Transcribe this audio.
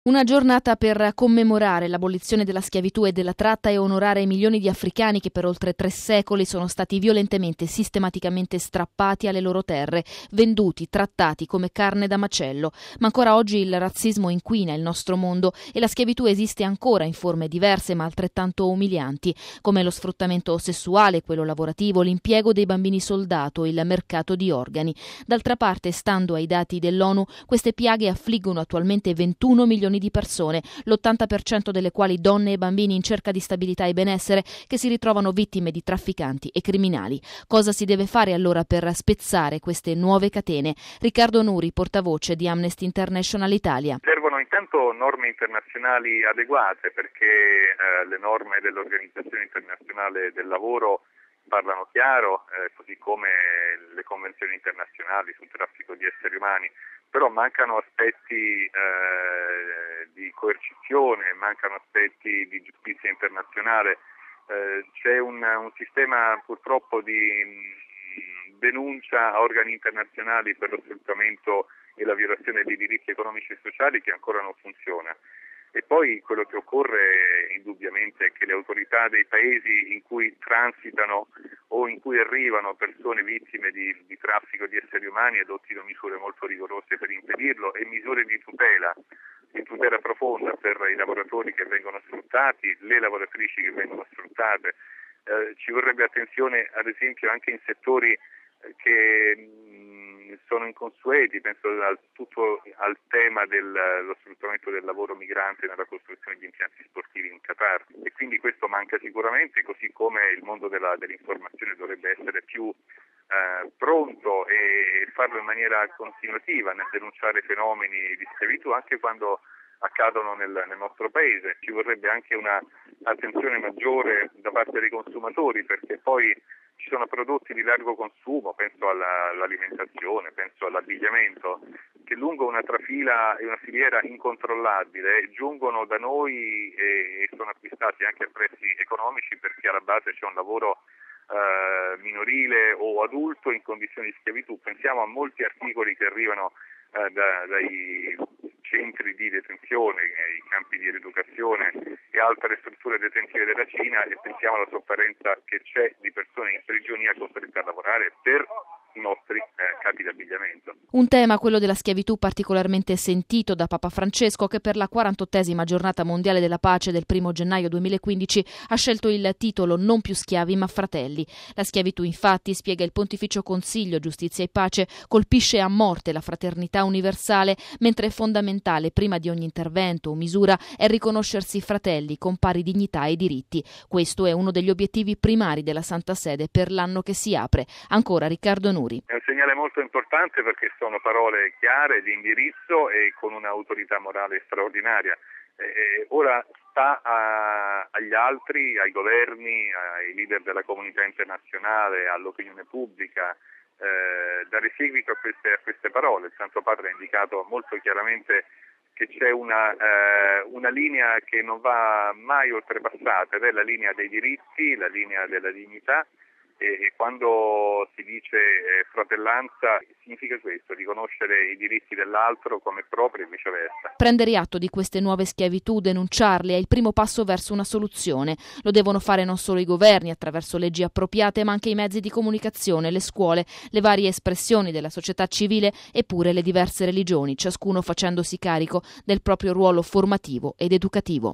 Una giornata per commemorare l'abolizione della schiavitù e della tratta e onorare i milioni di africani che per oltre 3 secoli sono stati violentemente e sistematicamente strappati alle loro terre, venduti, trattati come carne da macello. Ma ancora oggi il razzismo inquina il nostro mondo e la schiavitù esiste ancora in forme diverse ma altrettanto umilianti, come lo sfruttamento sessuale, quello lavorativo, l'impiego dei bambini soldato, il mercato di organi. D'altra parte, stando ai dati dell'ONU, queste piaghe affliggono attualmente 21 milioni di persone, l'80% delle quali donne e bambini in cerca di stabilità e benessere, che si ritrovano vittime di trafficanti e criminali. Cosa si deve fare allora per spezzare queste nuove catene? Riccardo Nuri, portavoce di Amnesty International Italia. Servono intanto norme internazionali adeguate, perché le norme dell'Organizzazione Internazionale del Lavoro parlano chiaro, così come le convenzioni internazionali sul traffico di esseri umani, però mancano aspetti di coercizione, mancano aspetti di giustizia internazionale, c'è un sistema purtroppo di denuncia a organi internazionali per lo sfruttamento e la violazione dei diritti economici e sociali che ancora non funziona. E poi quello che occorre indubbiamente è che le autorità dei paesi in cui transitano o in cui arrivano persone vittime di traffico di esseri umani adottino misure molto rigorose per impedirlo e misure di tutela profonda per i lavoratori che vengono sfruttati, le lavoratrici che vengono sfruttate. Ci vorrebbe attenzione ad esempio anche in settori che sono inconsueti, penso al tema dello sfruttamento del lavoro migrante nella costruzione di impianti sportivi in Qatar, e quindi questo manca sicuramente, così come il mondo dell'informazione dovrebbe essere più pronto e farlo in maniera continuativa nel denunciare fenomeni di schiavitù anche quando accadono nel nostro paese. Ci vorrebbe anche una attenzione maggiore da parte dei consumatori, perché poi ci sono prodotti di largo consumo, penso all'alimentazione, penso all'abbigliamento, che lungo una trafila e una filiera incontrollabile giungono da noi e sono acquistati anche a prezzi economici, perché alla base c'è un lavoro minorile o adulto in condizioni di schiavitù. Pensiamo a molti articoli che arrivano dai centri di detenzione, i campi di rieducazione e altre strutture detentive della Cina, e pensiamo alla sofferenza che c'è di persone in prigionia costrette a lavorare per i nostri capi d'abbigliamento. Un tema, quello della schiavitù, particolarmente sentito da Papa Francesco, che per la 48esima giornata mondiale della pace del 1 gennaio 2015 ha scelto il titolo "Non più schiavi ma fratelli". La schiavitù, infatti, spiega il Pontificio Consiglio Giustizia e Pace, colpisce a morte la fraternità universale, mentre è fondamentale, prima di ogni intervento o misura, è riconoscersi fratelli con pari dignità e diritti. Questo è uno degli obiettivi primari della Santa Sede per l'anno che si apre. Ancora Riccardo Nuri. È un segnale molto importante, perché sono parole chiare di indirizzo e con un'autorità morale straordinaria. Ora sta agli altri, ai governi, ai leader della comunità internazionale, all'opinione pubblica, dare seguito a queste parole. Il Santo Padre ha indicato molto chiaramente che c'è una linea che non va mai oltrepassata, ed è la linea dei diritti, la linea della dignità. E quando si dice fratellanza significa questo, riconoscere i diritti dell'altro come propri e viceversa. Prendere atto di queste nuove schiavitù, denunciarle, è il primo passo verso una soluzione. Lo devono fare non solo i governi attraverso leggi appropriate, ma anche i mezzi di comunicazione, le scuole, le varie espressioni della società civile e pure le diverse religioni, ciascuno facendosi carico del proprio ruolo formativo ed educativo.